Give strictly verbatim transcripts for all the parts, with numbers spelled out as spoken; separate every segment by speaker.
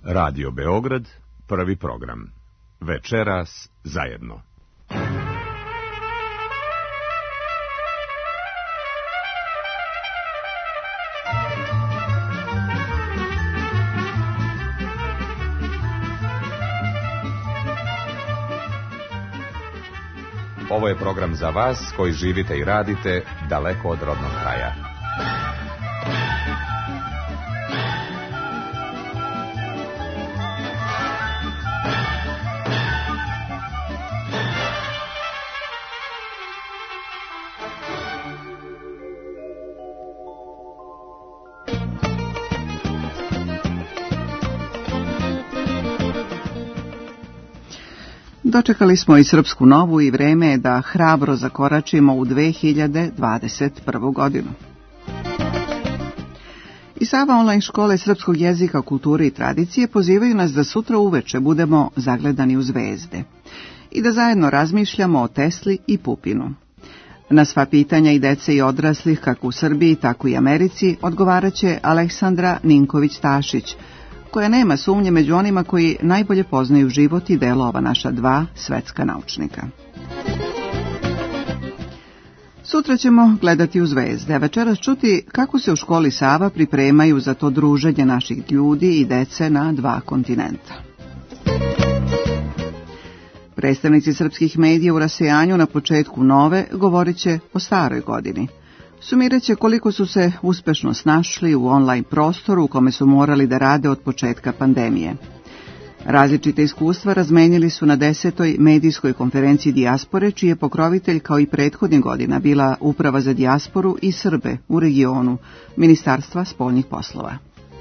Speaker 1: Radio Beograd, prvi program. Večeras zajedno. Ovo je program za vas koji živite i radite daleko od rodnog kraja.
Speaker 2: Dočekali smo i srpsku novu i vreme je da hrabro zakoračimo u dve hiljade dvadeset prvu godinu. I Sava online škole srpskog jezika, kulture i tradicije pozivaju nas da sutra uveče budemo zagledani u zvezde i da zajedno razmišljamo o Tesli i Pupinu. Na sva pitanja i dece i odraslih, kako u Srbiji, tako i Americi, odgovaraće Aleksandra Ninković-Tašić, koja nema sumnje među onima koji najbolje poznaju život i delo ova naša dva svetska naučnika. Sutra ćemo gledati u zvezde, a večeras čuti kako se u školi Sava pripremaju za to druženje naših ljudi i dece na dva kontinenta. Predstavnici srpskih medija u rasejanju na početku nove govorit će o staroj godini. Sumirat će koliko su se uspešno snašli u online prostoru u kome su morali da rade od početka pandemije. Različite iskustva razmenili su na desetoj medijskoj konferenciji dijaspore, čiji je pokrovitelj kao i prethodnih godina bila Uprava za dijasporu i Srbe u regionu Ministarstva spoljnih poslova.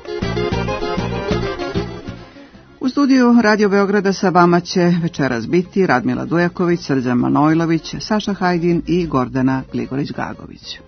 Speaker 2: U studiju Radio Beograda sa vama će večeras biti Radmila Dujaković, Srđan Manojlović, Saša Hajdin i Gordana Gligorić-Gagović.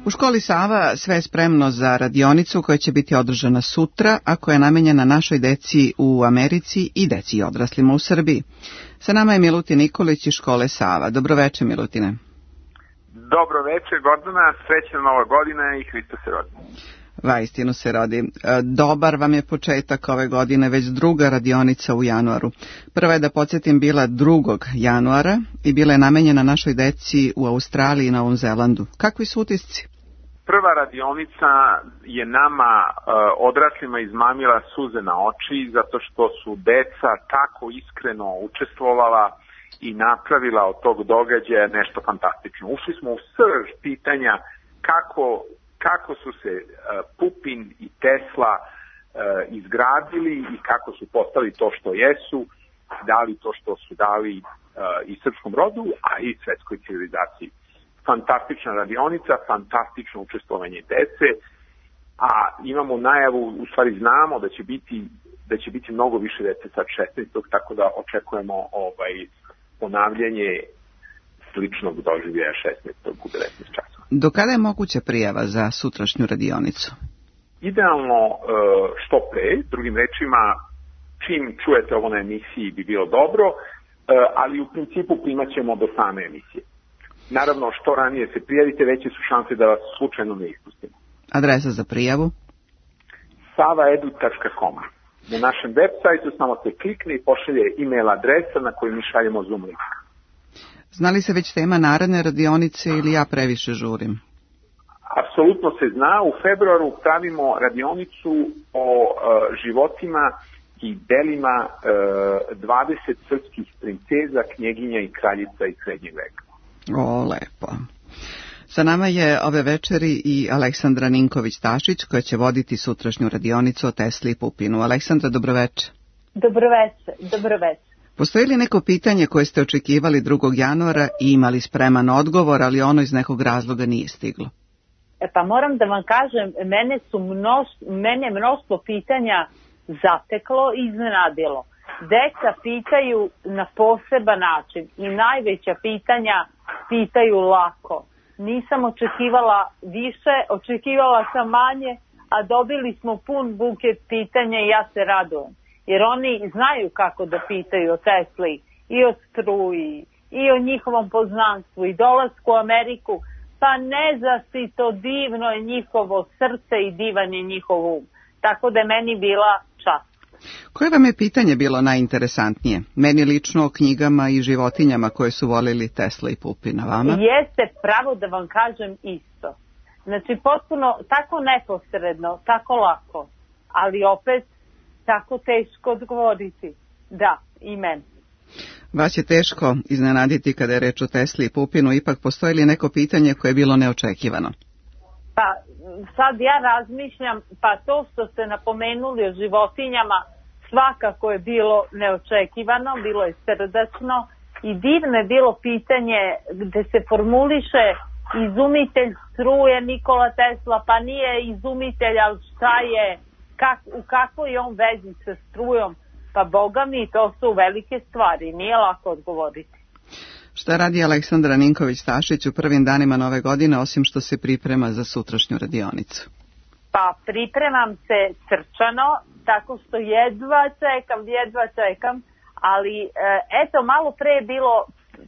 Speaker 2: U školi Sava sve je spremno za radionicu koja će biti održana sutra, a koja je namenjena našoj deci u Americi i deci i odraslima u Srbiji. Sa nama je Milutin Nikolić iz škole Sava. Dobroveče, Milutine.
Speaker 3: Dobroveče, Gordana, srećna nova godina i Hristos se rodi.
Speaker 2: Vaistinu se rodi. Dobar vam je početak ove godine, već druga radionica u januaru. Prva je, da podsjetim, bila drugog januara i bila je namenjena našoj deci u Australiji i Novom Zelandu. Kakvi su utisci?
Speaker 3: Prva radionica je nama e, odraslima izmamila suze na oči, zato što su deca tako iskreno učestvovala i napravila od tog događaja nešto fantastično. Ušli smo u srž pitanja kako, kako su se e, Pupin i Tesla e, izgradili i kako su postali to što jesu, dali to što su dali e, i srpskom rodu, a i svetskoj civilizaciji. Fantastična radionica, fantastično učestvovanje dece, a imamo najavu, u stvari znamo da će biti, da će biti mnogo više dece sa šesnaestog tako da očekujemo ovaj ponavljanje sličnog doživljaja šesnaestog u devetnaest časova.
Speaker 2: Do kada je moguća prijava za sutrašnju radionicu?
Speaker 3: Idealno što pre, drugim rečima, čim čujete ovo na emisiji bi bilo dobro, ali u principu primat ćemo do same emisije. Naravno, što ranije se prijavite, veće su šanse da vas slučajno ne ispustimo.
Speaker 2: Adresa za prijavu?
Speaker 3: sava edu tačka com. Na našem web sajtu samo se klikne i pošalje e-mail adresa na koju mi šaljemo Zoom link. Zna li
Speaker 2: se već tema naredne radionice ili ja previše žurim?
Speaker 3: Apsolutno se zna. U februaru pravimo radionicu o uh, životima i delima uh, dvadeset srpskih princeza, knjeginja i kraljica iz srednjeg veka.
Speaker 2: O, lepo. Sa nama je ove večeri i Aleksandra Ninković-Tašić, koja će voditi sutrašnju radionicu o Tesli i Pupinu. Aleksandra, dobroveče.
Speaker 4: Dobroveče, dobroveče.
Speaker 2: Postoji li neko pitanje koje ste očekivali drugog januara i imali spreman odgovor, ali ono iz nekog razloga nije stiglo?
Speaker 4: E pa moram da vam kažem, mene su mnoštvo, mene mnoštvo pitanja zateklo i iznenadilo. Deca pitaju na poseban način i najveća pitanja pitaju lako. Nisam očekivala više, očekivala sam manje, a dobili smo pun buket pitanja i ja se radujem. Jer oni znaju kako da pitaju o Tesli i o struji i o njihovom poznanstvu i dolasku u Ameriku. Pa nezasito divno je njihovo srce i divan je njihov um. Tako da je meni bila čast.
Speaker 2: Koje vam je pitanje bilo najinteresantnije? Meni lično o knjigama i životinjama koje su volili Tesla i Pupin, a vama?
Speaker 4: Jeste, pravo da vam kažem isto. Znači, potpuno tako neposredno, tako lako, ali opet tako teško odgovoriti. Da, i meni.
Speaker 2: Vas je teško iznenaditi kada je reč o Tesli i Pupinu, ipak postoji li neko pitanje koje je bilo neočekivano?
Speaker 4: Pa sad ja razmišljam, pa to što ste napomenuli o životinjama svakako je bilo neočekivano, bilo je srdačno i divno je bilo pitanje gde se formuliše izumitelj struje Nikola Tesla, pa nije izumitelj, ali šta je, kak, u kakvoj je on vezi sa strujom, pa boga mi to su velike stvari, nije lako odgovoriti.
Speaker 2: Šta radi Aleksandra Ninković-Tašić u prvim danima nove godine, osim što se priprema za sutrašnju radionicu?
Speaker 4: Pa pripremam se srčano, tako što jedva čekam, jedva čekam, ali eto, malo pre je bilo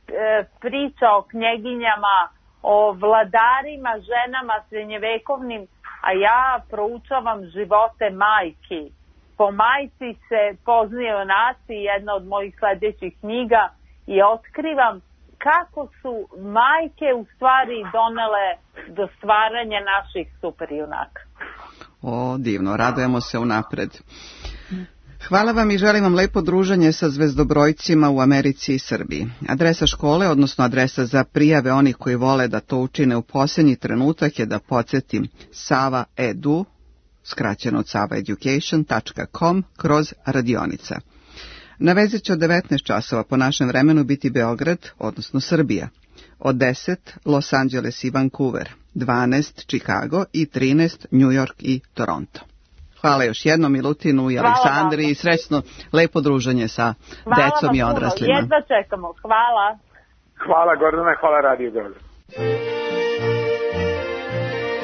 Speaker 4: priča o knjeginjama, o vladarima, ženama srednjevekovnim, a ja proučavam živote majki. Po majci se poznaju junaci, jedna od mojih sledećih knjiga, i otkrivam kako su majke u stvari donele do stvaranja naših superjunaka.
Speaker 2: O, divno, radujemo se unapred. Hvala vam i želim vam lepo druženje sa zvezdobrojcima u Americi i Srbiji. Adresa škole, odnosno adresa za prijave onih koji vole da to učine u posljednji trenutak je, da podsjetim, sava edu, skraćeno od sava education tačka com, kroz radionica. Na vezi će od devetnaest časova po našem vremenu biti Beograd, odnosno Srbija. Od deset Los Angeles i Vancouver, dvanaest Chicago i trinaest New York i Toronto. Hvala još jednom Milutinu i Aleksandri i srećno lepo druženje sa hvala decom i odraslima.
Speaker 4: Hvala vam puno, jedva čekamo. Hvala.
Speaker 3: Hvala Gordana, hvala Radio Beograd.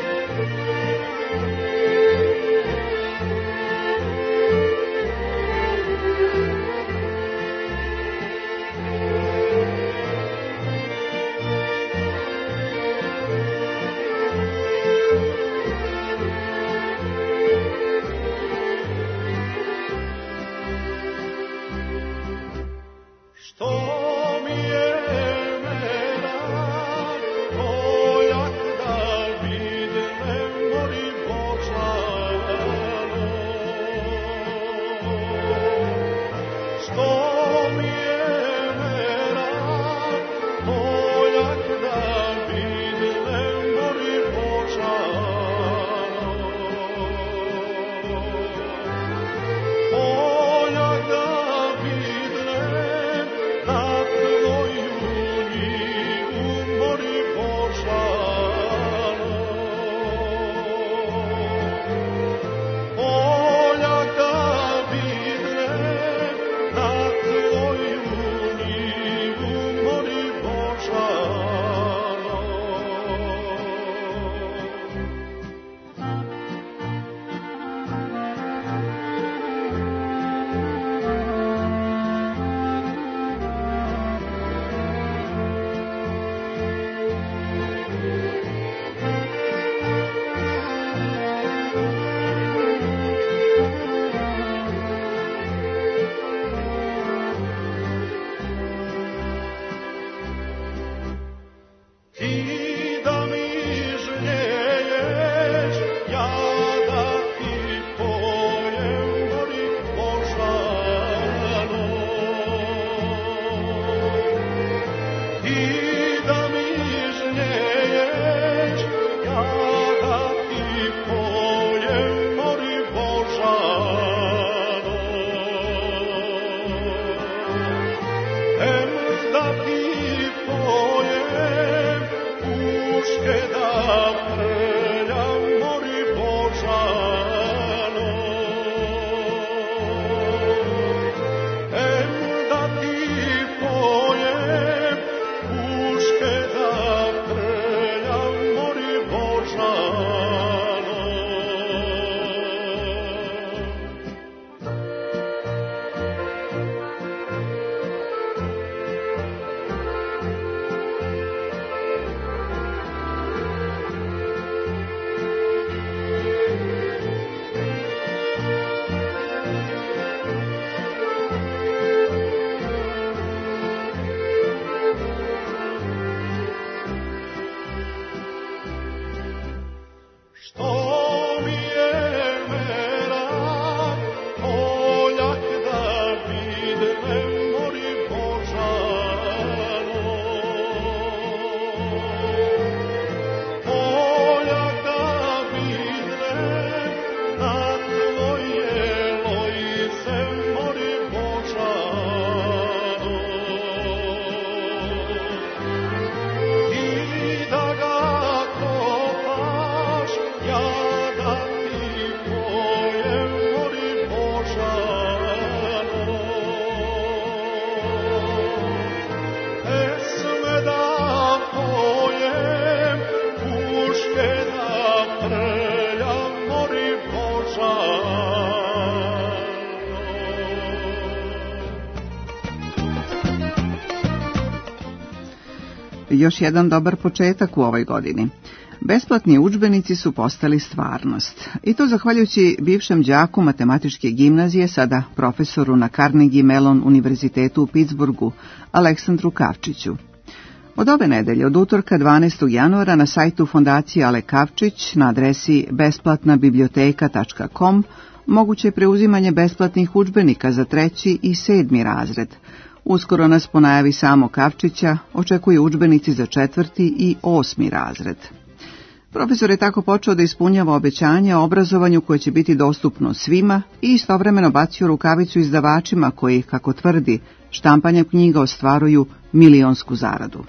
Speaker 2: Još jedan dobar početak u ovoj godini. Besplatni udžbenici su postali stvarnost. I to zahvaljujući bivšem đaku matematičke gimnazije, sada profesoru na Carnegie Mellon univerzitetu u Pittsburghu, Aleksandru Kavčiću. Od ove nedelje, od utorka dvanaestog januara, na sajtu Fondacije Ale Kavčić na adresi besplatna biblioteka tačka com moguće je preuzimanje besplatnih udžbenika za treći i sedmi razred. Uskoro nas po najavi samo Kavčića očekuju udžbenici za četvrti i osmi razred. Profesor je tako počeo da ispunjava obećanje o obrazovanju koje će biti dostupno svima i istovremeno bacio rukavicu izdavačima koji, kako tvrdi, štampanjem knjiga ostvaruju milionsku zaradu.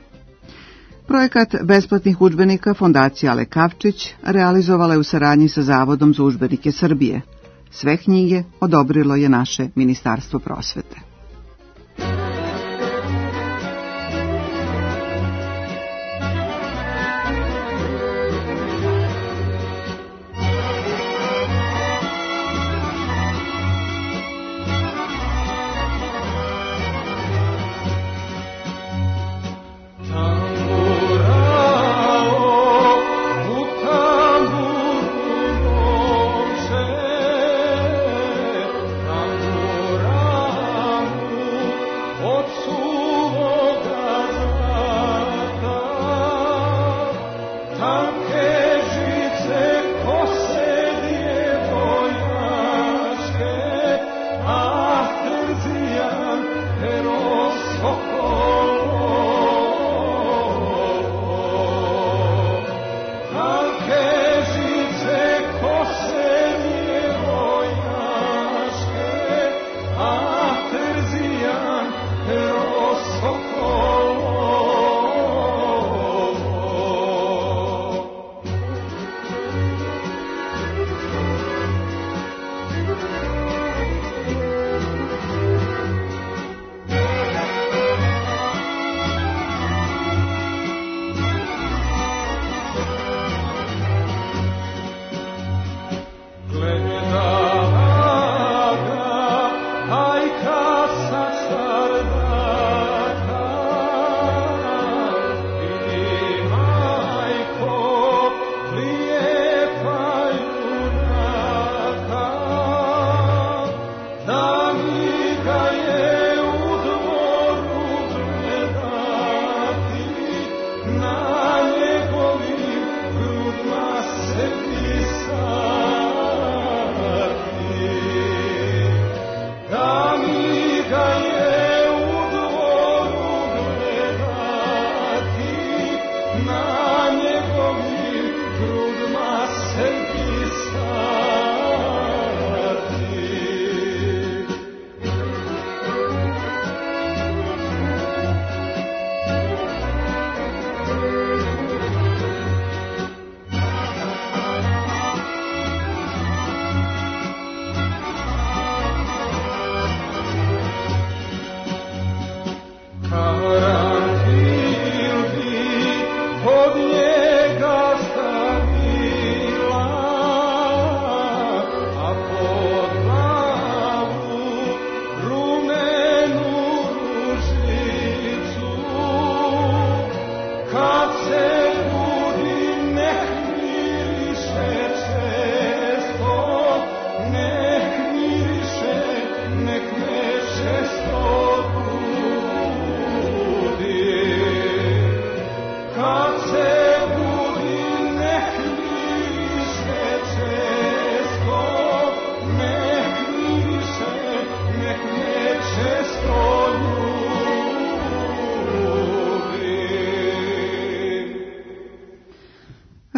Speaker 2: Projekat besplatnih udžbenika Fondacija Ale Kavčić realizovala je u saradnji sa Zavodom za udžbenike Srbije. Sve knjige odobrilo je naše Ministarstvo prosvete.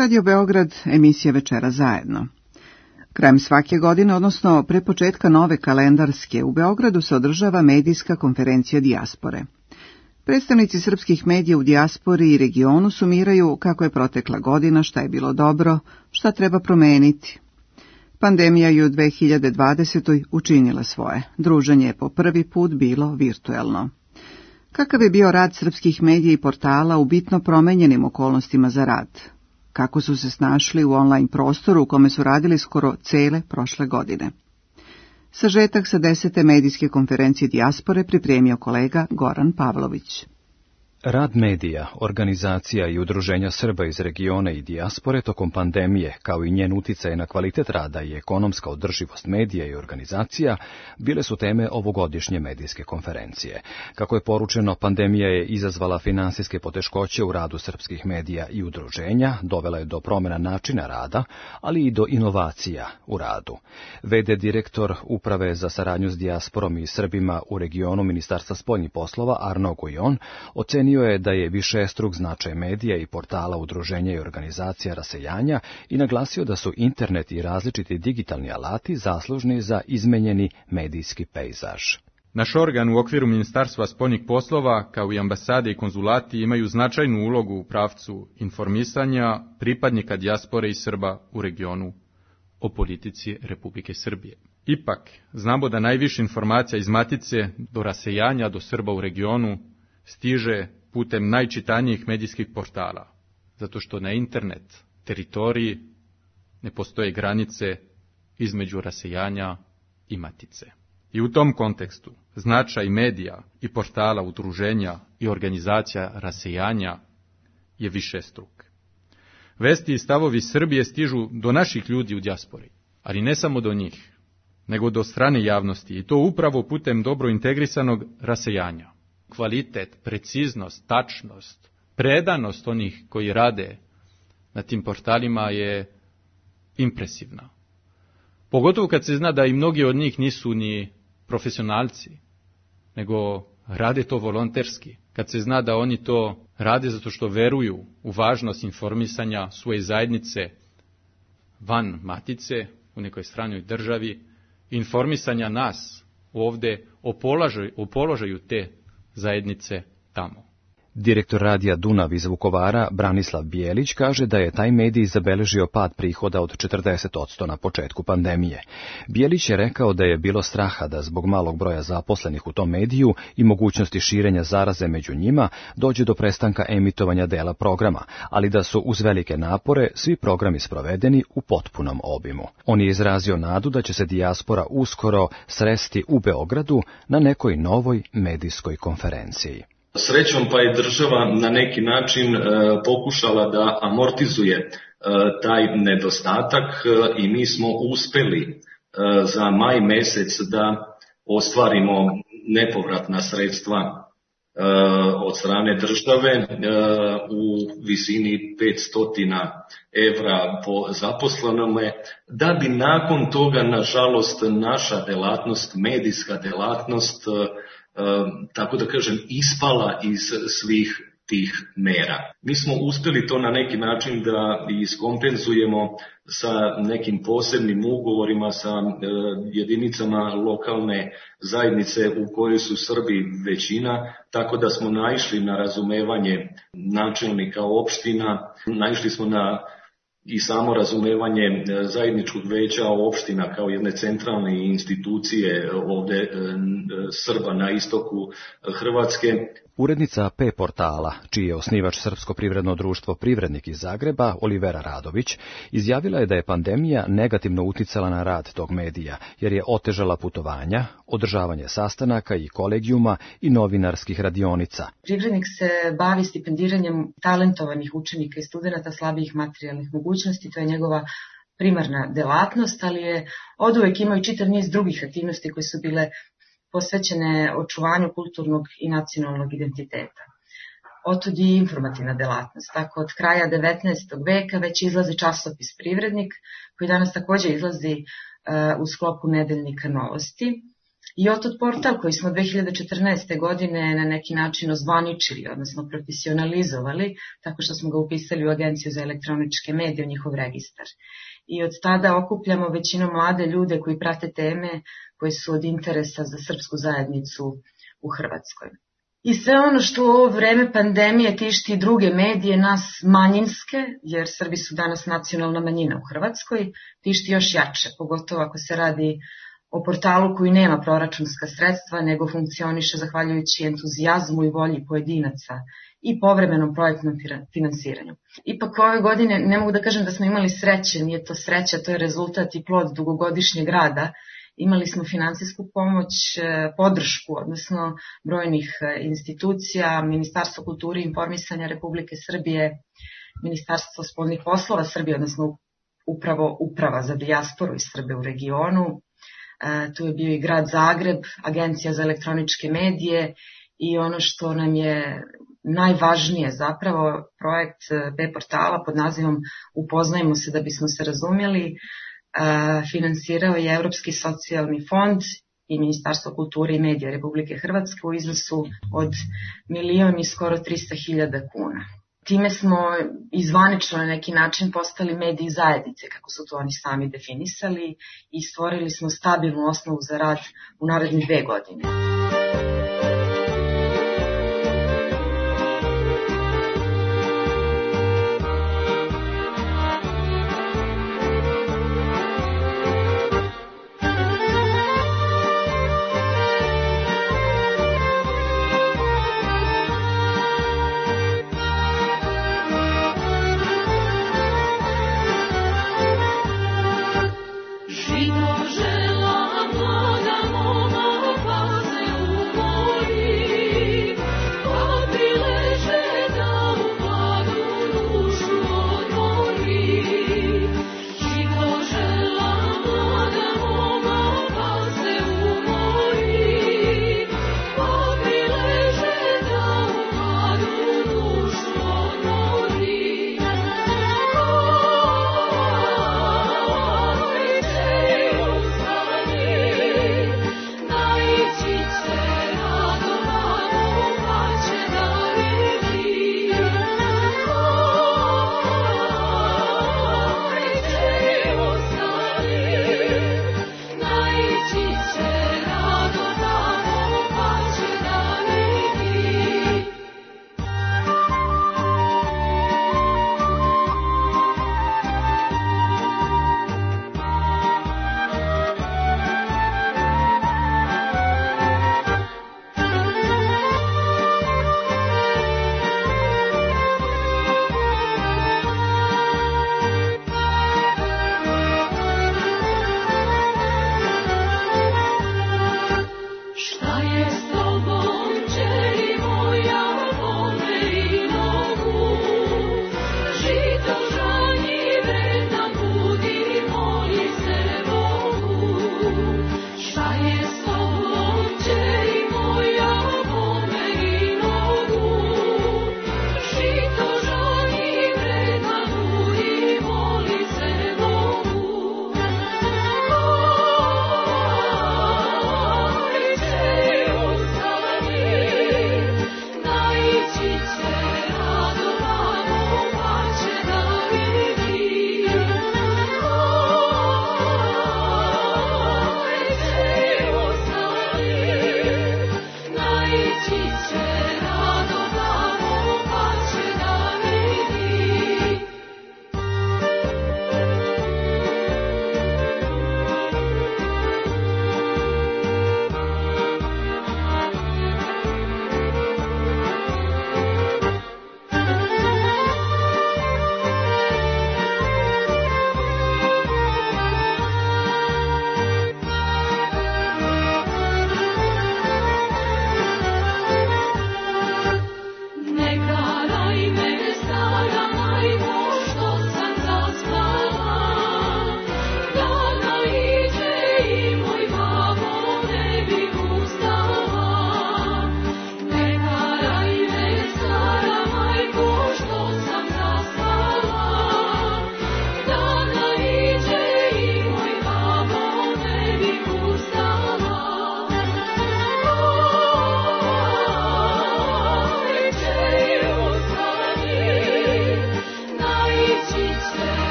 Speaker 2: Radio Beograd, emisija Večera zajedno. Krajem svake godine, odnosno pre početka nove kalendarske, u Beogradu se održava medijska konferencija dijaspore. Predstavnici srpskih medija u dijaspori i regionu sumiraju kako je protekla godina, šta je bilo dobro, šta treba promeniti. Pandemija je u dve hiljade dvadesetoj učinila svoje. Druženje je po prvi put bilo virtuelno. Kakav je bio rad srpskih medija i portala u bitno promenjenim okolnostima za rad? Kako su se snašli u online prostoru u kome su radili skoro cele prošle godine? Sažetak sa desete medijske konferencije dijaspore pripremio kolega Goran Pavlović.
Speaker 5: Rad medija, organizacija i udruženja Srba iz regiona i dijaspore tokom pandemije, kao i njen uticaj na kvalitet rada i ekonomska održivost medija i organizacija, bile su teme ovogodišnje medijske konferencije. Kako je poručeno, pandemija je izazvala finansijske poteškoće u radu srpskih medija i udruženja, dovela je do promjena načina rada, ali i do inovacija u radu. V D direktor Uprave za saradnju s dijasporom i Srbima u regionu Ministarstva spoljnih poslova Arno Gujon ocenio je da je višestruk značaj medija i portala, udruženja i organizacija rasejanja i naglasio da su internet i različiti digitalni alati zaslužni za izmenjeni medijski pejzaž.
Speaker 6: Naš organ u okviru Ministarstva spoljnih poslova, kao i ambasade i konzulati, imaju značajnu ulogu u pravcu informisanja pripadnika dijaspore i Srba u regionu o politici Republike Srbije. Ipak, znamo da najviše informacija iz Matice do rasejanja do Srba u regionu stiže putem najčitanijih medijskih portala, zato što na internet teritoriji ne postoje granice između rasejanja i Matice. I u tom kontekstu značaj medija i portala, udruženja i organizacija rasejanja je višestruk. Vesti i stavovi Srbije stižu do naših ljudi u dijaspori, ali ne samo do njih, nego do strane javnosti, i to upravo putem dobro integrisanog rasejanja. Kvalitet, preciznost, tačnost, predanost onih koji rade na tim portalima je impresivna. Pogotovo kad se zna da i mnogi od njih nisu ni profesionalci, nego rade to volonterski. Kad se zna da oni to rade zato što veruju u važnost informisanja svoje zajednice van Matice, u nekoj stranoj državi, informisanja nas ovde o položaju, o položaju te zajednice tamo.
Speaker 5: Direktor radija Dunav iz Vukovara, Branislav Bijelić, kaže da je taj medij zabeležio pad prihoda od četrdeset posto na početku pandemije. Bijelić je rekao da je bilo straha da zbog malog broja zaposlenih u tom mediju i mogućnosti širenja zaraze među njima dođe do prestanka emitovanja dela programa, ali da su uz velike napore svi programi sprovedeni u potpunom obimu. On je izrazio nadu da će se dijaspora uskoro sresti u Beogradu na nekoj novoj medijskoj konferenciji.
Speaker 7: Srećom pa je država na neki način e, pokušala da amortizuje e, taj nedostatak e, i mi smo uspeli e, za maj mesec da ostvarimo nepovratna sredstva e, od strane države e, u visini petsto evra po zaposlenome, da bi nakon toga, nažalost, naša delatnost, medijska delatnost, E, tako da kažem, ispala iz svih tih mera. Mi smo uspjeli to na neki način da iskompenzujemo sa nekim posebnim ugovorima sa e, jedinicama lokalne zajednice u kojoj su Srbi većina, tako da smo naišli na razumevanje načelnika opština, naišli smo na i samo razumevanje zajedničkog veća opština kao jedne centralne institucije ovde Srba na istoku Hrvatske.
Speaker 5: Urednica P portala, čiji je osnivač Srpsko privredno društvo Privrednik iz Zagreba, Olivera Radović, izjavila je da je pandemija negativno uticala na rad tog medija, jer je otežala putovanja, održavanje sastanaka i kolegijuma i novinarskih radionica.
Speaker 8: Privrednik se bavi stipendiranjem talentovanih učenika i studenata slabijih materijalnih mogućnosti, to je njegova primarna delatnost, ali je oduvek imao i čitav niz drugih aktivnosti koje su bile posvećene očuvanju kulturnog i nacionalnog identiteta. Otud i informativna delatnost. Tako od kraja devetnaestog veka već izlazi časopis Privrednik, koji danas također izlazi uh, u sklopu nedeljnika Novosti. I Otot portal koji smo dve hiljade četrnaeste. godine na neki način ozvaničili, odnosno profesionalizovali, tako što smo ga upisali u Agenciju za elektroničke medije u njihov registar. I od tada okupljamo većinom mlade ljude koji prate teme koje su od interesa za srpsku zajednicu u Hrvatskoj. I sve ono što u ovo vreme pandemije tišti druge medije, nas manjinske, jer Srbi su danas nacionalna manjina u Hrvatskoj, tišti još jače, pogotovo ako se radi o portalu koji nema proračunska sredstva, nego funkcioniše zahvaljujući entuzijazmu i volji pojedinaca i povremenom projektnom finansiranju. Ipak ove godine ne mogu da kažem da smo imali sreće, nije to sreća, to je rezultat i plod dugogodišnjeg rada. Imali smo finansijsku pomoć, podršku, odnosno brojnih institucija, Ministarstvo kulture i informisanja Republike Srbije, Ministarstvo spoljnih poslova Srbije, odnosno upravo Uprava za dijasporu i Srbe u regionu. Tu je bio i grad Zagreb, Agencija za elektroničke medije i ono što nam je najvažnije zapravo projekt B-portala pod nazivom Upoznajmo se da bismo se razumjeli, finansirao je Europski socijalni fond i Ministarstvo kulture i medija Republike Hrvatske u iznosu od milion i skoro trista hiljada kuna. Time smo izvanično na neki način postali mediji zajednice, kako su to oni sami definisali, i stvorili smo stabilnu osnovu za rad u naredne dve godine.
Speaker 9: Žino žela mlada, mono paze u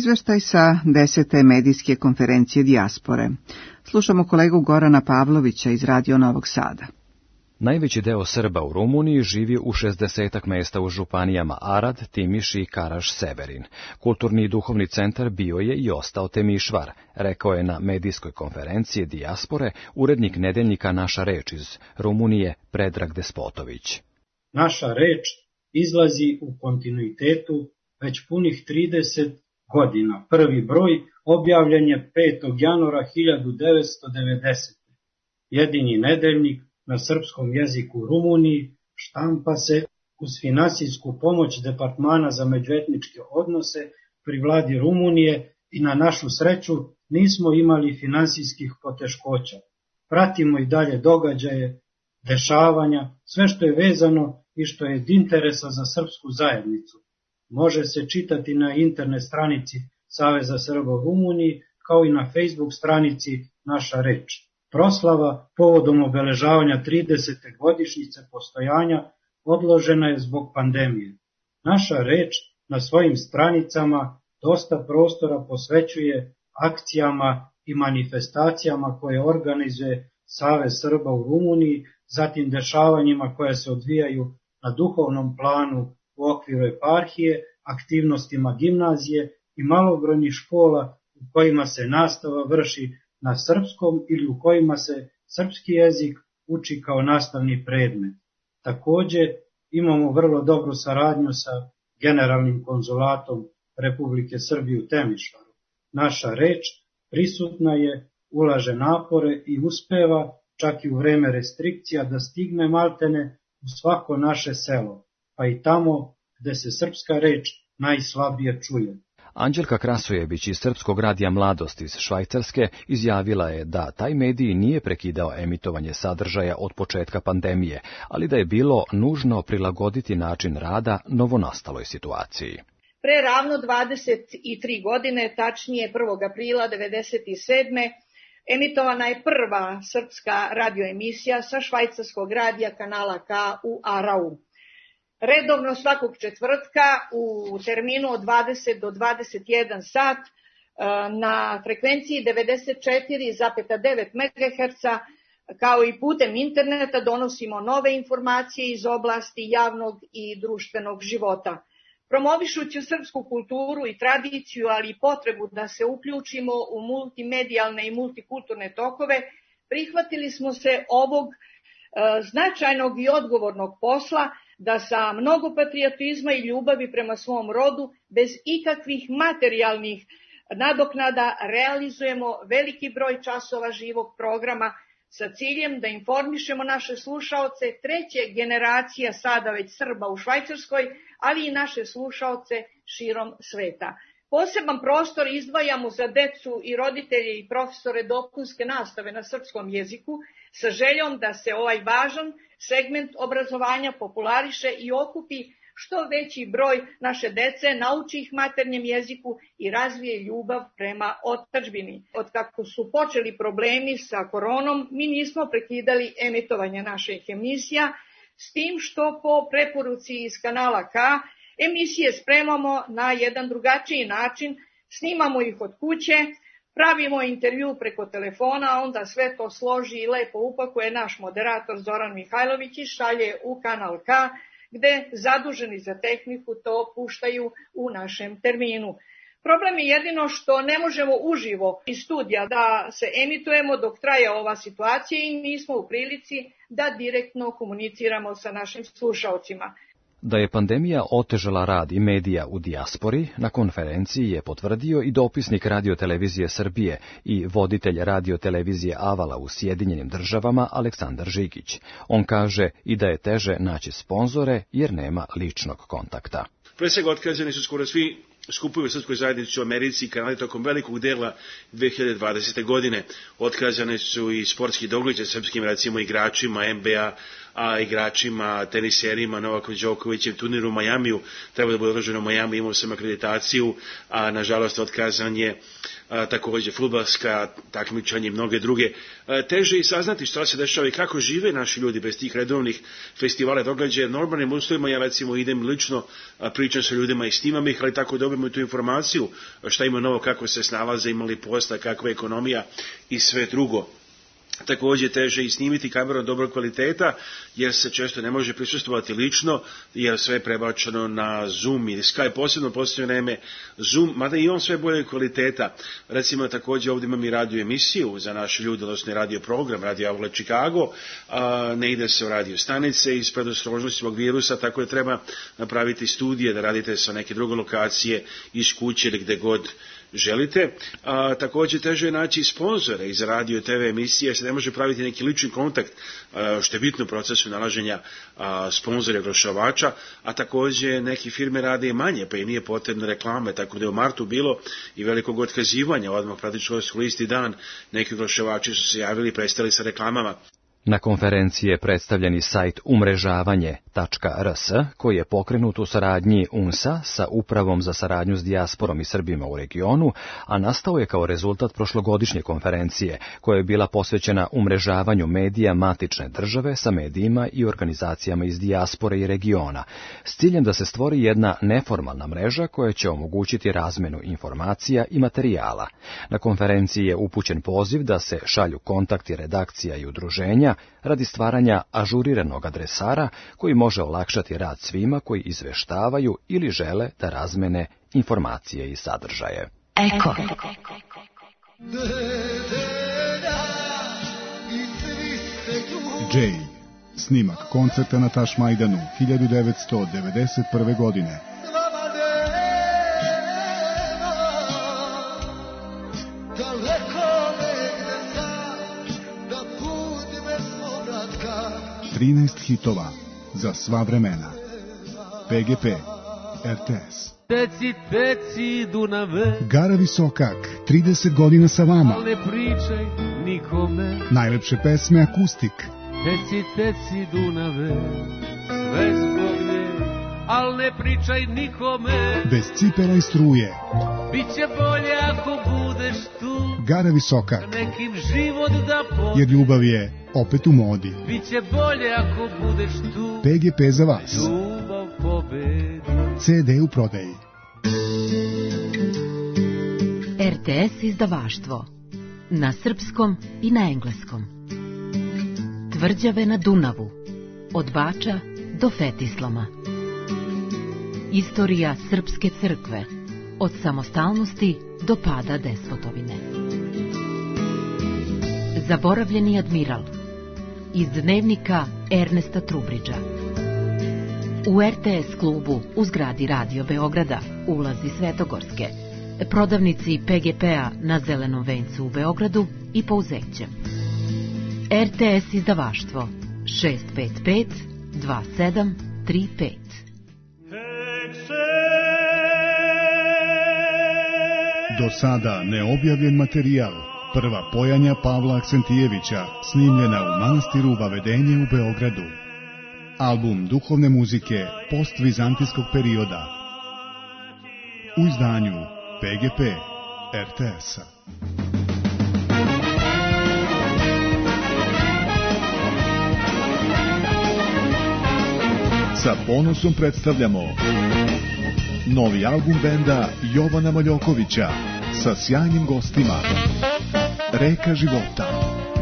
Speaker 2: izveštaj sa desete medijske konferencije dijaspore. Slušamo kolegu Gorana Pavlovića iz Radio Novog Sada.
Speaker 5: Najveći deo Srba u Rumuniji živi u šezdesetak mesta u županijama Arad, Timiš i Karaš-Severin. Kulturni i duhovni centar bio je i ostao Temišvar, rekao je na medijskoj konferenciji dijaspore urednik nedeljnika Naša reč iz Rumunije Predrag Despotović.
Speaker 9: Naša reč izlazi u kontinuitetu već punih trideset godina. Prvi broj objavljen je petog januara hiljadu devetsto devedesete. Jedini nedeljnik na srpskom jeziku u Rumuniji štampa se uz finansijsku pomoć Departmana za međuetničke odnose pri vladi Rumunije i na našu sreću nismo imali finansijskih poteškoća. Pratimo i dalje događaje, dešavanja, sve što je vezano i što je od interesa za srpsku zajednicu. Može se čitati na internet stranici Saveza Srba u Rumuniji, kao i na Facebook stranici Naša reč. Proslava povodom obeležavanja tridesete godišnjice postojanja odložena je zbog pandemije. Naša reč na svojim stranicama dosta prostora posvećuje akcijama i manifestacijama koje organizuje Savez Srba u Rumuniji, zatim dešavanjima koje se odvijaju na duhovnom planu u okviru eparhije, aktivnostima gimnazije i malobrojnih škola u kojima se nastava vrši na srpskom ili u kojima se srpski jezik uči kao nastavni predmet. Takođe imamo vrlo dobru saradnju sa Generalnim konzulatom Republike Srbije u Temišvaru. Naša reč prisutna je, ulaže napore i uspeva čak i u vreme restrikcija da stigne maltene u svako naše selo, pa i tamo gde se srpska reč najslabije čuje.
Speaker 5: Anđelka Krasojević iz Srpskog radija Mladost iz Švajcarske izjavila je da taj medij nije prekidao emitovanje sadržaja od početka pandemije, ali da je bilo nužno prilagoditi način rada novonastaloj situaciji.
Speaker 10: Pre ravno dvadeset tri godine, tačnije prvog aprila devedeset sedme. emitovana je prva srpska radioemisija sa švajcarskog radija kanala K u Arau. Redovno svakog četvrtka u terminu od dvadeset do dvadeset jedan sat na frekvenciji devedeset četiri zarez devet megaherca kao i putem interneta donosimo nove informacije iz oblasti javnog i društvenog života. Promovišući srpsku kulturu i tradiciju, ali i potrebu da se uključimo u multimedijalne i multikulturne tokove, prihvatili smo se ovog značajnog i odgovornog posla da sa mnogo patriotizma i ljubavi prema svom rodu, bez ikakvih materijalnih nadoknada, realizujemo veliki broj časova živog programa sa ciljem da informišemo naše slušaoce treće generacija sada već Srba u Švajcarskoj, ali i naše slušaoce širom sveta. Poseban prostor izdvajamo za decu i roditelje i profesore dopunske nastave na srpskom jeziku sa željom da se ovaj važan segment obrazovanja populariše i okupi što veći broj naše dece, nauči ih maternjem jeziku i razvije ljubav prema otadžbini. Od kako su počeli problemi sa koronom, mi nismo prekidali emitovanje naših emisija, s tim što po preporuci iz kanala K emisije spremamo na jedan drugačiji način, snimamo ih od kuće, pravimo intervju preko telefona, a onda sve to složi i lepo upakuje naš moderator Zoran Mihajlović i šalje u kanal K, gde zaduženi za tehniku to puštaju u našem terminu. Problem je jedino što ne možemo uživo iz studija da se emitujemo dok traje ova situacija i nismo u prilici da direktno komuniciramo sa našim slušaocima.
Speaker 5: Da je pandemija otežala rad i medija u dijaspori, na konferenciji je potvrdio i dopisnik Radiotelevizije Srbije i voditelj Radiotelevizije Avala u Sjedinjenim Državama Aleksandar Žigić. On kaže i da je teže naći sponzore jer nema ličnog kontakta.
Speaker 11: Pre svega otkazani su skoro svi skupovi u srpskoj zajednici u Americi i Kanadi tokom velikog dela dve hiljade dvadesete. godine. Otkazane su i sportski događaji srpskim recimo igračima N B A, a, igračima, teniserima, Novak Đokovićev turnir u Majamiju, treba da bude održano u Majamiju, imao sam akreditaciju, a nažalost otkazan je. A, također fudbalska takmičenja i mnoge druge. A, teže i saznati šta se dešava i kako žive naši ljudi bez tih redovnih festivala događaja. Normalnim uslovima ja recimo idem lično, a, pričam sa ljudima i snimam ih, ali tako dobijemo tu informaciju šta ima novo, kako se snalaze, imali posla, kakva je ekonomija i sve drugo. Također teže i snimiti kamerom dobrog kvaliteta, jer se često ne može prisustvovati lično, jer sve je prebačeno na Zoom ili Skype, posebno posljednje vreme Zoom, mada i on sve bolje kvaliteta. Recimo također ovdje imam i radio emisiju za naše ljude, odnosno radio program, radio Outlet Chicago, a, ne ide se u radio stanice iz predostrožnosti ovog virusa, tako da treba napraviti studije, da radite sa neke druge lokacije, iz kuće ili gde god želite. A, također teže je naći sponzore iz radio i te ve emisije, jer se ne može praviti neki lični kontakt, a, što je bitno u procesu nalaženja a, sponzora i oglašavača, a također neke firme rade i manje, pa i nije potrebno reklame, tako da je u martu bilo i velikog otkazivanja, odmah praktično u isti dan neki oglašavači su se javili i prestali sa reklamama.
Speaker 5: Na konferenciji je predstavljen i sajt umrežavanje tačka er es, koji je pokrenut u saradnji U N S A sa Upravom za saradnju s dijasporom i Srbima u regionu, a nastao je kao rezultat prošlogodišnje konferencije, koja je bila posvećena umrežavanju medija matične države sa medijima i organizacijama iz dijaspore i regiona, s ciljem da se stvori jedna neformalna mreža koja će omogućiti razmenu informacija i materijala. Na konferenciji je upućen poziv da se šalju kontakti redakcija i udruženja radi stvaranja ažuriranog adresara koji može olakšati rad svima koji izveštavaju ili žele da razmene informacije i sadržaje.
Speaker 12: Eko.
Speaker 13: Jay. Snimak koncerta na Tašmajdanu hiljadu devetsto devedeset prve. godine. trinaest hitova za sva vremena. Pe ge pe, er te es.
Speaker 14: Teci, teci, Dunave.
Speaker 13: Gara Visokak, trideset godina sa vama.
Speaker 14: Al ne pričaj nikome.
Speaker 13: Najlepše pesme akustik.
Speaker 14: Teci, teci, Dunave. Sve zbog nje, al ne pričaj nikome.
Speaker 13: Bez cipela i struje.
Speaker 14: Biće bolje ako budeš tu.
Speaker 13: Gara Visokak.
Speaker 14: Nekim život da pobedi.
Speaker 13: Jer ljubav je opet u modi.
Speaker 14: Biće bolje ako budeš tu.
Speaker 13: Pe ge pe za vas.
Speaker 14: Ljubav pobedi.
Speaker 13: ce de u prodaji.
Speaker 12: er te es izdavaštvo. Na srpskom i na engleskom. Tvrđave na Dunavu. Od Bača do Fetislama. Istorija Srpske crkve. Od samostalnosti do pada Despotovine. Zaboravljeni admiral. Iz dnevnika Ernesta Trubridža. U er te es klubu u zgradi Radio Beograda, ulazi Svetogorske, prodavnici pe ge pe-a na Zelenom vencu u Beogradu i Pouzećem. er te es izdavaštvo šest pet pet dva sedam tri pet.
Speaker 13: Do sada neobjavljen materijal. Prva pojanja Pavla Aksentijevića, snimljena u manastiru Vavedenje u Beogradu. Album duhovne muzike postvizantijskog perioda. U izdanju pe ge pe er te es-a. Sa ponosom predstavljamo novi album benda Jovana Maljokovića sa sjajnim gostima. Reka života.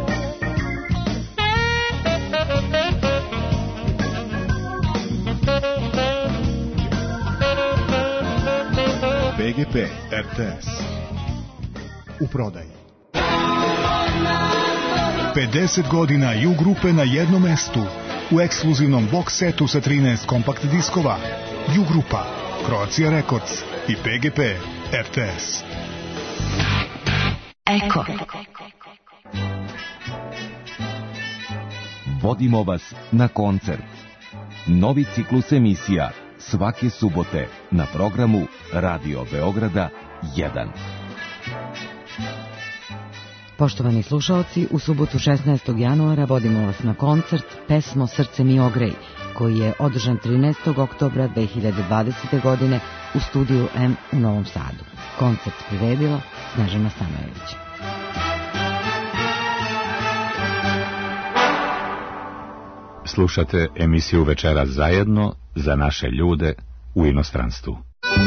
Speaker 13: pe ge pe er te es. U prodaji. pedeset godina ju grupe na jednom mestu. U ekskluzivnom box setu sa trinaest kompakt diskova. Ju grupa, Croatia Records i pe ge pe er te es.
Speaker 12: Eko.
Speaker 15: Vodimo vas na koncert. Novi ciklus emisija svake subote na programu Radio Beograda jedan.
Speaker 12: Poštovani slušaoci, u subotu šesnaestog januara vodimo vas na koncert Pesmo Srce mi ogrej, koji je održan trinaestog oktobra dve hiljade dvadesete. godine u studiju M u Novom Sadu. Koncert priredila Snežana Stanojević.
Speaker 1: Slušate emisiju Večeras zajedno za naše ljude u inostranstvu.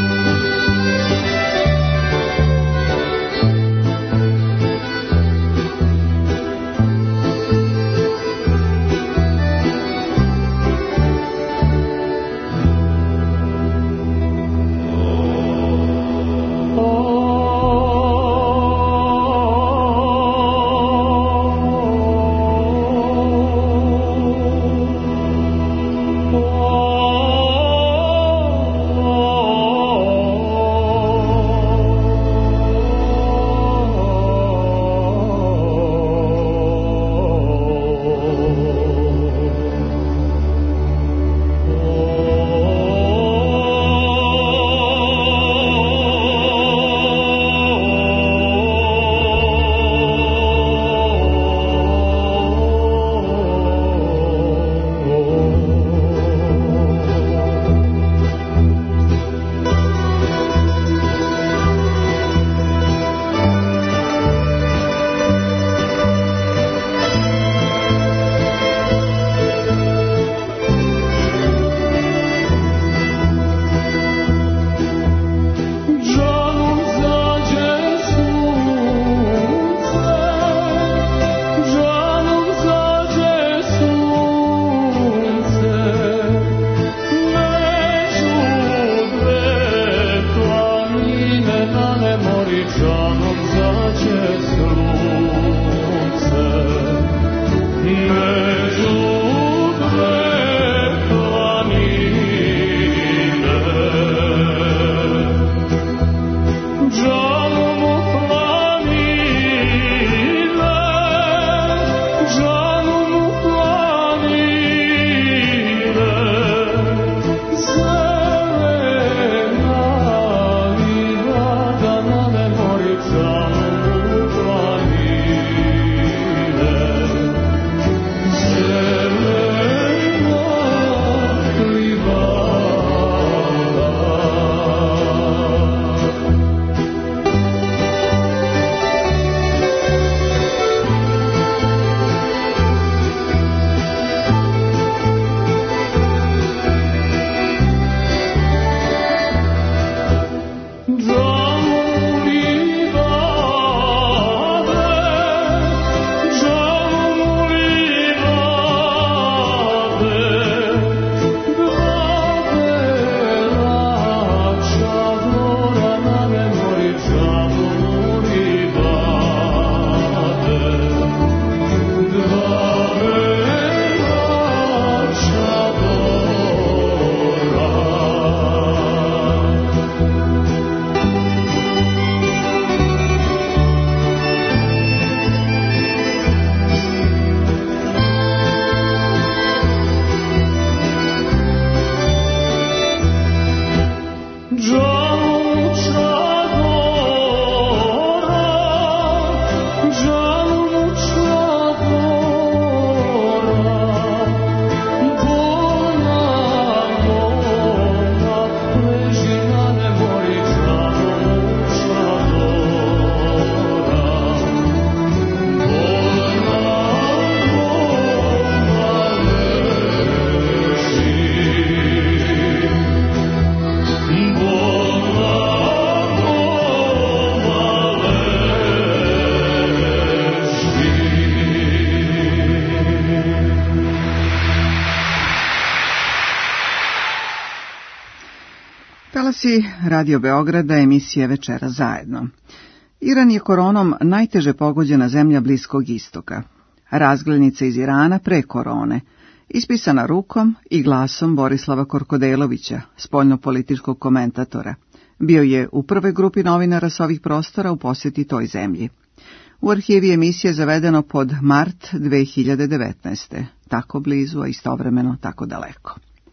Speaker 2: Talasi Radio Beograda, emisije Večera zajedno. Iran je koronom najteže pogođena zemlja Bliskog istoka. Razglednica iz Irana pre korone, ispisana rukom i glasom Borislava Korkodelovića, spoljnopolitičkog komentatora. Bio je u prvoj grupi novinara s ovih prostora u posjeti toj zemlji. U arhivi emisije zavedeno pod mart dve hiljade devetnaeste. Tako blizu, a istovremeno tako daleko.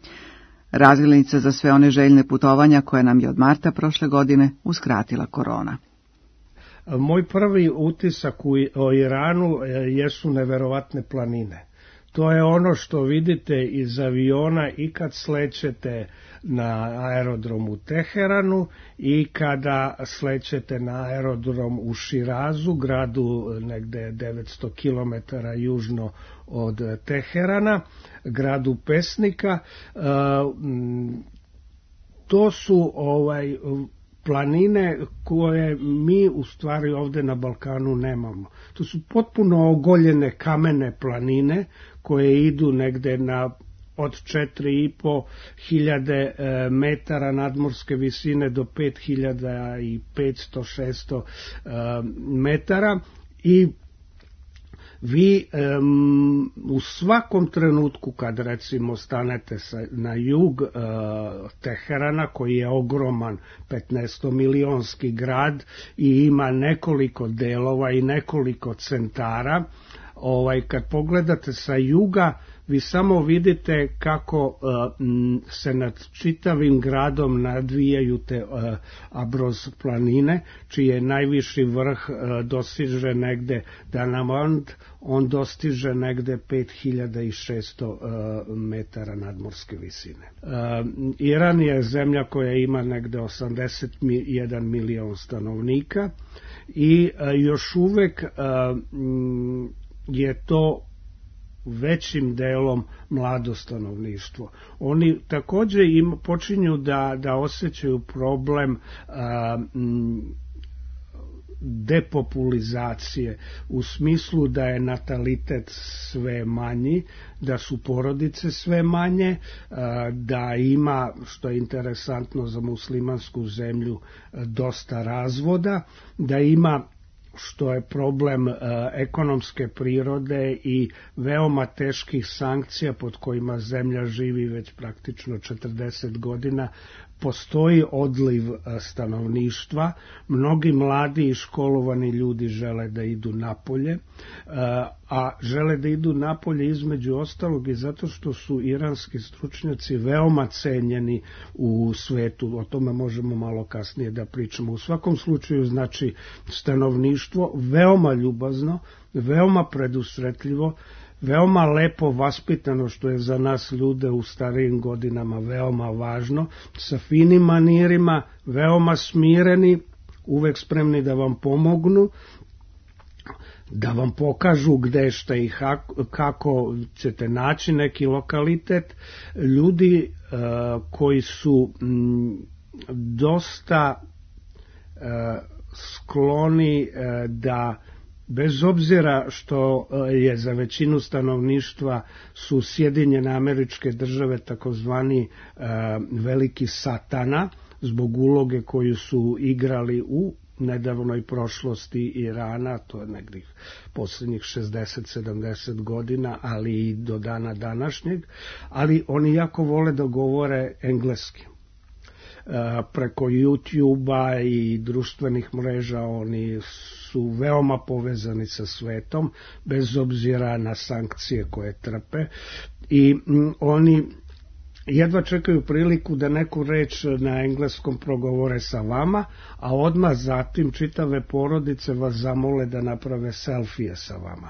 Speaker 2: Razglednica za sve one željne putovanja koje nam je od marta prošle godine uskratila korona.
Speaker 16: Moj prvi utisak o Iranu jesu neverovatne planine. To je ono što vidite iz aviona i kad slećete na aerodrom u Teheranu i kada slećete na aerodrom u Širazu, gradu negde devetsto kilometara južno od Teherana, gradu pesnika. To su ovaj planine koje mi u stvari ovde na Balkanu nemamo. To su potpuno ogoljene kamene planine koje idu negde na od četiri i po hiljade metara nadmorske visine do pet hiljada petsto do šesto metara i vi um, u svakom trenutku kad recimo stanete sa, na jug uh, Teherana, koji je ogroman petnaestomilionski grad i ima nekoliko delova i nekoliko centara, ovaj, kad pogledate sa juga, vi samo vidite kako uh, se nad čitavim gradom nadvijaju te uh, Abroz planine, čiji je najviši vrh uh, dostiže negde Danamand, on dostiže negde pet hiljada šesto uh, metara nadmorske visine. Uh, Iran je zemlja koja ima negde osamdeset jedan milion stanovnika i uh, još uvek uh, je to većim delom mlado stanovništvo. Oni takođe im počinju da, da osjećaju problem a, m, depopulizacije u smislu da je natalitet sve manji, da su porodice sve manje, a, da ima, što je interesantno za muslimansku zemlju, dosta razvoda, da ima, što je problem e, ekonomske prirode i veoma teških sankcija pod kojima zemlja živi već praktično četrdeset godina, postoji odliv stanovništva, mnogi mladi i školovani ljudi žele da idu napolje, a žele da idu napolje između ostalog i zato što su iranski stručnjaci veoma cenjeni u svetu, o tome možemo malo kasnije da pričamo. U svakom slučaju, znači, stanovništvo veoma ljubazno, veoma predusretljivo, veoma lepo vaspitano, što je za nas ljude u starijim godinama veoma važno, sa finim manirima, veoma smireni, uvek spremni da vam pomognu, da vam pokažu gde šta i kako ćete naći neki lokalitet. Ljudi uh, koji su m, dosta uh, skloni uh, da, bez obzira što je za većinu stanovništva su Sjedinjene Američke Države takozvani uh, veliki satana, zbog uloge koju su igrali u nedavnoj prošlosti Irana, to je negdje posljednjih šezdeset sedamdeset godina, ali i do dana današnjeg, ali oni jako vole da govore engleski. Preko YouTube-a i društvenih mreža oni su veoma povezani sa svetom, bez obzira na sankcije koje trpe, i oni jedva čekaju priliku da neku reč na engleskom progovore sa vama, a odmah zatim čitave porodice vas zamole da naprave selfije sa vama.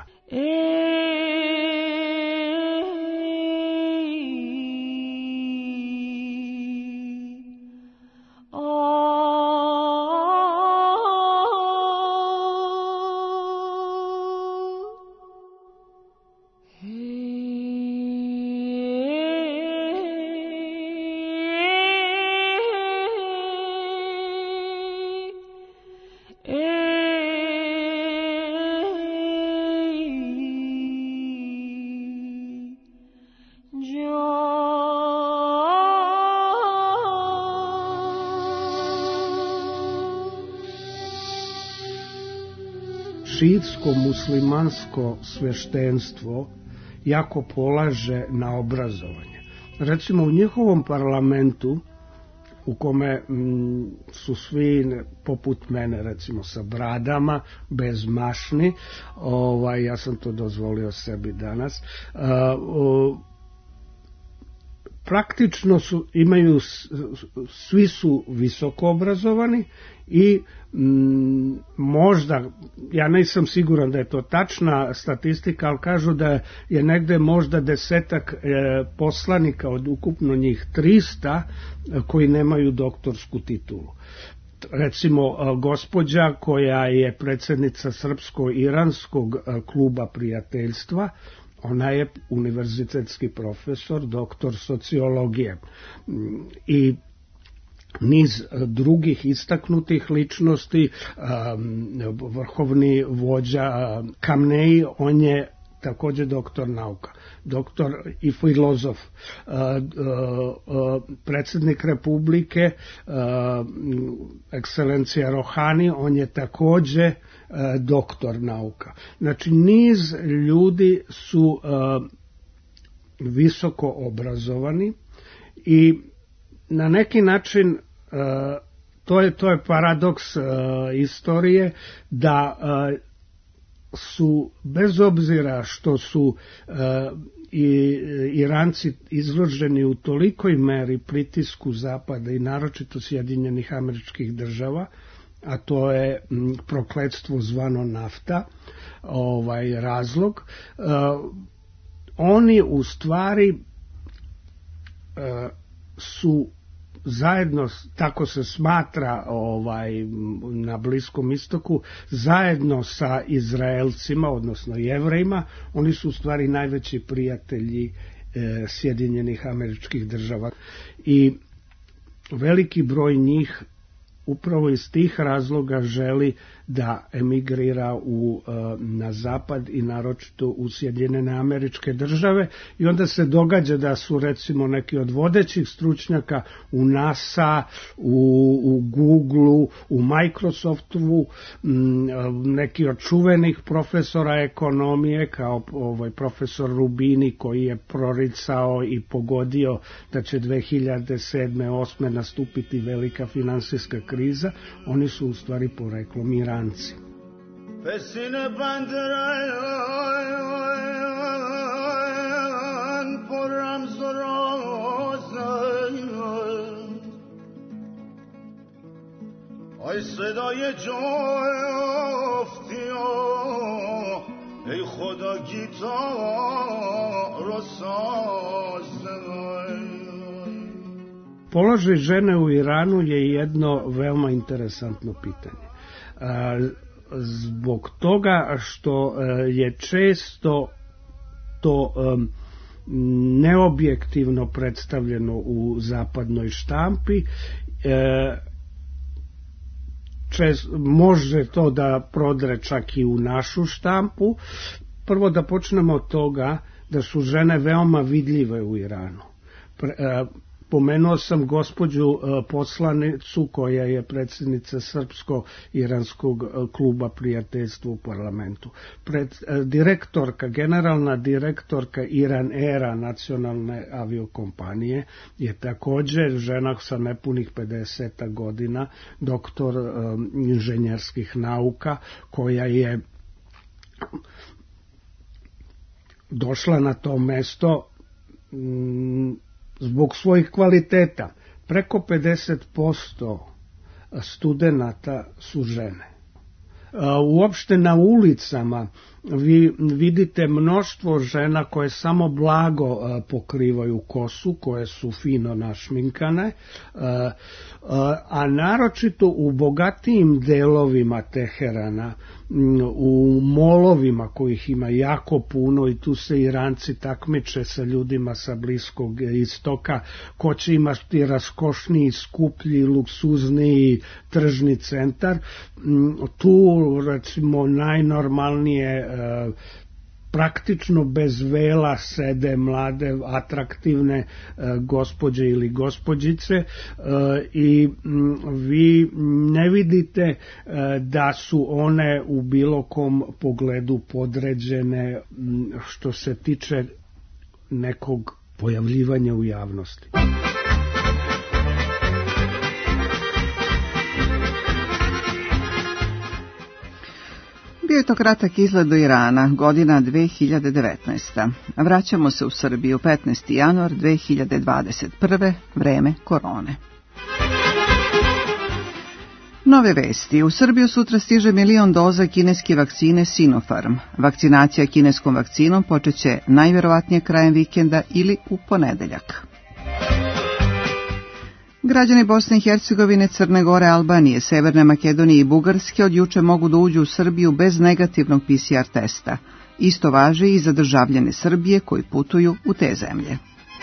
Speaker 16: Šiitsko-muslimansko sveštenstvo jako polaže na obrazovanje. Recimo u njihovom parlamentu, u kome m, su svi poput mene, recimo sa bradama, bez mašni, ovaj, ja sam to dozvolio sebi danas, uh, uh, praktično su, imaju, svi su visoko obrazovani i m, možda, ja nisam siguran da je to tačna statistika, ali kažu da je negde možda desetak e, poslanika od ukupno njih trista koji nemaju doktorsku titulu. Recimo, gospođa koja je predsjednica Srpsko-iranskog kluba prijateljstva, ona je univerzitetski profesor, doktor sociologije. I niz drugih istaknutih ličnosti, vrhovni vođa Kamneji, on je također doktor nauka, doktor i filozof, predsjednik Republike, ekscelencija Rohani, on je također doktor nauka. Znači, niz ljudi su visoko obrazovani i na neki način to je, to je paradoks istorije, da su, bez obzira što su uh, i Iranci izloženi u tolikoj meri pritisku Zapada i naročito Sjedinjenih Američkih Država, a to je m, prokletstvo zvano nafta, ovaj razlog, uh, oni u stvari uh, su zajedno, tako se smatra ovaj, na Bliskom istoku, zajedno sa Izraelcima, odnosno Jevrejima, oni su u stvari najveći prijatelji e, Sjedinjenih Američkih Država. I veliki broj njih upravo iz tih razloga želi da emigrira u, na zapad i naročito u Sjedinjene Američke Države, i onda se događa da su recimo neki od vodećih stručnjaka u NASA, u, u Googleu, u Microsoftu, neki od čuvenih profesora ekonomije kao ovaj profesor Rubini koji je proricao i pogodio da će dve hiljade sedme osme nastupiti velika finansijska kriza, oni su u stvari poreklom Iranci.
Speaker 17: Pesine bandran por ramzoroze ay sedaye joftiyo ey khoda gitaro saze.
Speaker 16: Položaj žene u Iranu je jedno veoma interesantno pitanje. Zbog toga što je često to neobjektivno predstavljeno u zapadnoj štampi, čest, može to da prodre čak i u našu štampu. Prvo da počnemo od toga da su žene veoma vidljive u Iranu. Pomenuo sam gospođu poslanicu koja je predsjednica Srpsko-iranskog kluba prijateljstva u parlamentu. Pred, direktorka, generalna direktorka Iran Aira, nacionalne aviokompanije, je također žena sa nepunih pedeset godina, doktor um, inženjerskih nauka, koja je došla na to mesto um, zbog svojih kvaliteta. Preko pedeset posto studenata su žene. Uopšte na ulicama vi vidite mnoštvo žena koje samo blago pokrivaju kosu, koje su fino našminkane, a naročito u bogatijim delovima Teherana, u molovima kojih ima jako puno, i tu se Iranci takmiče sa ljudima sa Bliskog istoka, ko će imati raskošniji, skuplji, luksuzniji tržni centar. Tu recimo najnormalnije praktično bez vela sede mlade, atraktivne gospođe ili gospođice, i vi ne vidite da su one u bilo kom pogledu podređene što se tiče nekog pojavljivanja u javnosti.
Speaker 2: Bio je to kratak izlet do Irana, godina dve hiljade devetnaesta. Vraćamo se u Srbiju petnaesti januar dve hiljade dvadeset prve. vreme korone. Nove vesti. U Srbiju sutra stiže milion doza kineske vakcine Sinopharm. Vakcinacija kineskom vakcinom počeće najverovatnije krajem vikenda ili u ponedeljak. Građani Bosne i Hercegovine, Crne Gore, Albanije, Severne Makedonije i Bugarske od juče mogu da uđu u Srbiju bez negativnog P C R testa. Isto važi i za državljane Srbije koji putuju u te zemlje.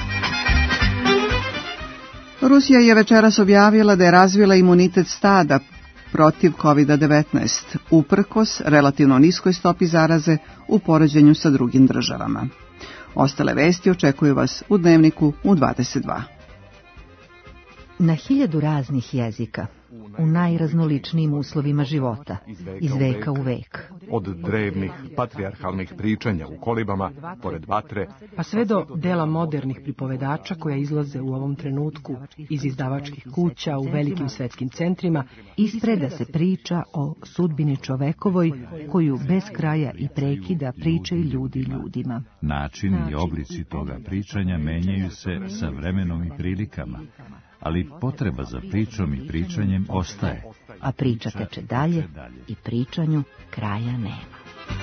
Speaker 2: Rusija je večeras objavila da je razvila imunitet stada protiv kovid devetnaest, uprkos relativno niskoj stopi zaraze u poređenju sa drugim državama. Ostale vesti očekuju vas u Dnevniku u dvadeset dva.
Speaker 12: Na hiljadu raznih jezika, u najraznoličnijim uslovima života, iz veka u vek.
Speaker 18: Od drevnih patrijarhalnih pričanja u kolibama, pored vatre,
Speaker 19: pa sve do dela modernih pripovedača koja izlaze u ovom trenutku iz izdavačkih kuća u velikim svetskim centrima,
Speaker 12: ispreda se priča o sudbini čovekovoj koju bez kraja i prekida pričaju ljudi ljudima.
Speaker 20: Načini i oblici toga pričanja menjaju se sa vremenom i prilikama, ali potreba za pričom i pričanjem ostaje.
Speaker 12: A priča teče dalje i pričanju kraja nema.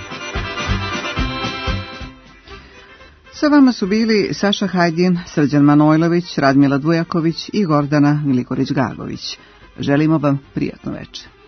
Speaker 2: Sa vama su bili Saša Hajdin, Srđan Manojlović, Radmila Dvujaković i Gordana Gligorić-Gagović. Želimo vam prijatno večer.